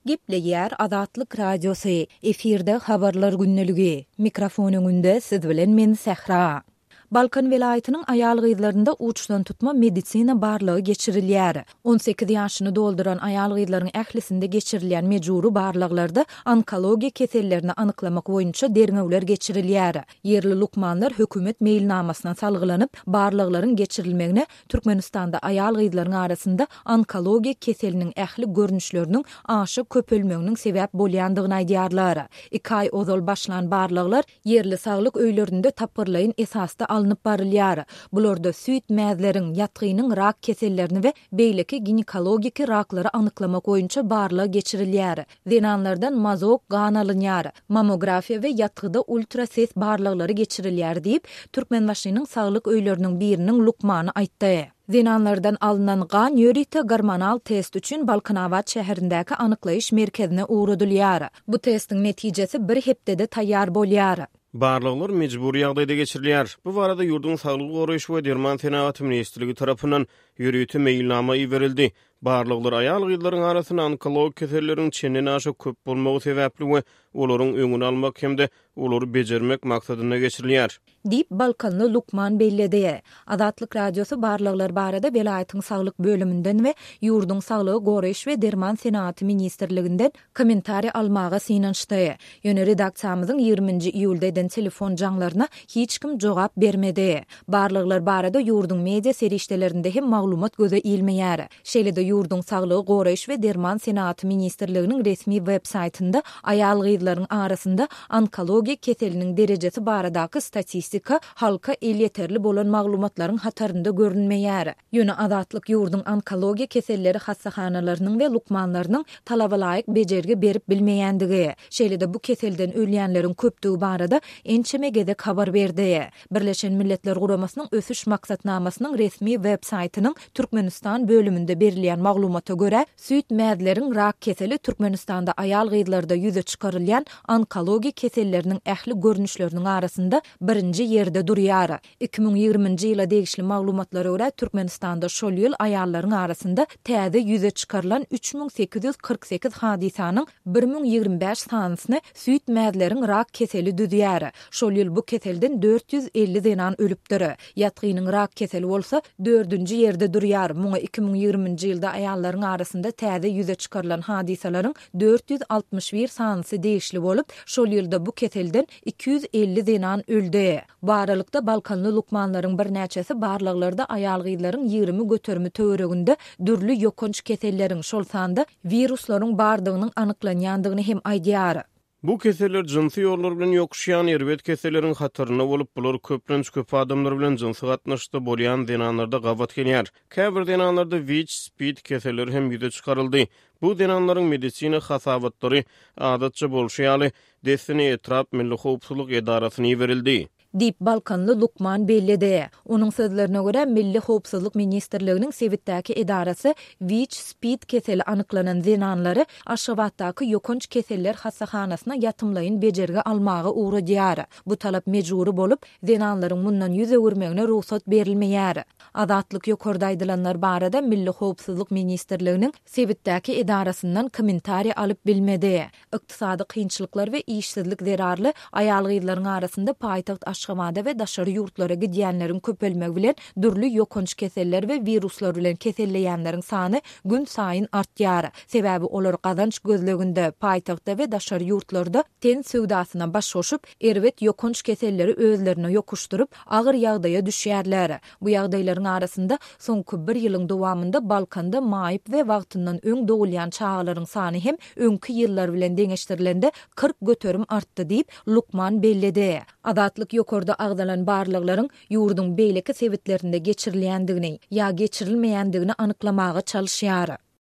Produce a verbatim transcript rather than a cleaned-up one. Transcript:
Gepleýär Azatlyk Radiosu, efirde habarlar günneligi. Mikrofonun önünde siz bilen men Sehra. Balkan vilayatynyň aýal gyzlarynda uçdan tutma medisina barlygy geçirilýär. on sekiz ýaşyny dolduran aýal gyzlaryň ählisinde geçirilýän mejburi barlyklarda onkologiýa kesellerini anyklamak boýunça derňewler geçirilýär. Yerli lukmanlar hökümet meýilnamasyna salgylanyp, barlyklaryň geçirilmegine Türkmenistanda aýal gyzlaryň arasynda onkologiýa keseliniň ähli görnüşleriniň aşy köpelmeginiň sebäp bolýandygyny aýdýarlar. iki ay ozal başlan barlyklar yerli saglyk öýlerinde tapgyrlaýyn esasda alınıp barılýar. Bularda süýt mäzleriň, ýatgynyň rak kesellerini we beýleki ginekologik raklary anyklamak boýunça barlygy geçirilýär. Zenanlardan mazok gan alınýar. Mamografiýa we ýatgyda ultrases barlyklary geçirilýär diýip Türkmenbaşynyň saglyk öýleriniň biriniň lukmany aýtdy. Zenanlardan alınan gan ýörite gormonal test üçin Balkanawat şäherindäki anyklaýyş merkezine uğradylýar. Bu testiň netijesi bir hepdede taýýar bolýar. Barlyklar mejburi ýagdaýda geçirilýär. Bu barada ýurdun saglyk goraýyş we derman tenawaty ministrligi tarapyndan ýürüýte meýilnama berildi. Barlyklar aýal gyzlaryň arasyna onkolog keselleriň çenden aşy köp bolmagy sebäpli we olaryň öňüni almak hemde olary bejermek maksadyna geçirilýär. Dip Balkanly Lukman belledi. Azatlyk Radiosu barlyklar barada welaýatyň saglyk bölümünden we ýurdun saglygy goraýyş we derman tenawaty ministrliginden kommentari almaga synançdy. Ýöne redaksiýamyzyň ýygrüminji iýulda eden telefon jaňlaryna hiç kim jogap bermedi. Barlyklar barada ýurdun media serişdelerinde hem maglumat göze ilmeýär. Şeýle-de ýurdun saglygy goraýyş we derman tenawaty ministrliginiň resmi web saytynda aýal gyzlaryň arasynda onkologiýa keseliniň derejesi baradaky statistika halka el yeterli bolan maglumatlaryň hatarynda görünmeýär. Ýöne Azatlyk ýurdun onkologiýa keselleri hassahanalarının we lukmanlarynyň talaba laýyk bejergi berip bilmeýändigi, şeýle-de bu keselden ölýänleriň köpdügi barada ençemegede habar berdi. Birleşen Milletler Guramasynyň ösüş maksatnamasynyň resmi web saytynyň Türkmenistan bölümünde berilýän maglumata görä, süýt mäzleriň rak keseli Türkmenistanda aýal gyzlarda ýüze çykarylýan onkologiýa keselleriniň ähli görnüşleriniň arasynda birinji ýerde durýar. iki ming ýigriminji ýyla degişli maglumatlara görä Türkmenistanda şol ýyl aýallaryň arasynda täze ýüze çykarylan üç ming sekiz ýüz kırk sekiz hadisanyň bir ming ýigrimi beş sanasyny süýt mäzleriň rak keseli düzýär. Şol ýyl bu keselden dört yüz elli zenan ölüpdir. Ýatgynyň rak keseli bolsa dördünji ýerde durýar. Muňa iki ming ýigriminji ýylda aýallaryň arasynda täze ýüze çykarylan hadisalaryň dört yüz altmış bir sanysy degişli bolup, şol ýylda bu keselden iki yüz elli zenan öldü. Baralykda Balkanly lukmanlaryň bir näçesi barlyklarda aýal gyzlaryň ýygrimi götermi töwereginde dürli ýokunç keselleriň şol sanda viruslaryň bardygynyň anyklanýandygyny hem aýdýar. Bu keseller jinsy ýollar bilen ýokuşýan erbet keselleriň hatyryna bolup, bular köplenç köp adamlar bilen jinsy gatnaşykda bolýan denanlarda gawat gelýär. Käbir denanlarda W I C, spid keselleri hem ýüze çykaryldy. Bu denanlaryň medisina hasabatlary adatça bolşýaly desini etrap Milli Howpsuzlyk Edarasyna berildi. Dip Balkanly Lukman belledi. Onuň sözlerine görä Milli Howpsuzlyk Ministrliginiň Sewitdäki edarasy W I C spid keseli anyklanan zenanlary Aşgabatdaky ýokunç keseller hassahanasyna ýatymlaýyn bejergi almagy uğradýar. Bu talap mejburi bolup, zenanlaryň mundan ýüze görmegine ruhsat berilmeýär. Azatlyk ýokarda aýdylanlar barada Milli Howpsuzlyk Ministrliginiň Sewitdäki edarasyndan kommentari alyp bilmedi. Ykdysady kynçylyklar we işsizlik zerarly aýal gyzlaryň arasynda paýtaxt Aşgabada we daşary ýurtlara gidýänleriň köpelmegi bilen dürli ýokunç keseller we viruslar bilen keselleýänleriň sany gün saýyn artýar. Sebäbi olar gazanç gözleginde paýtagtda we daşary ýurtlarda ten söwdasyna başgoşup, erbet ýokunç keselleri özlerine ýokuşdurup agyr ýagdaýa düşýärler. Bu ýagdaýlaryň arasynda soňky bir ýylyň dowamında Balkanda maýyp we wagtyndan öň dogulýan çağalaryň sany hem öňkü ýyllar bilen deňeşdirilende kırk göterim artdy diýip Lukman belledi. Azatlyk ýokarda agdalan barlyklaryň ýurdun beýleki sewitlerinde geçirilýändigini ýa geçirilmeýändigini anyklamaga çalyşýar.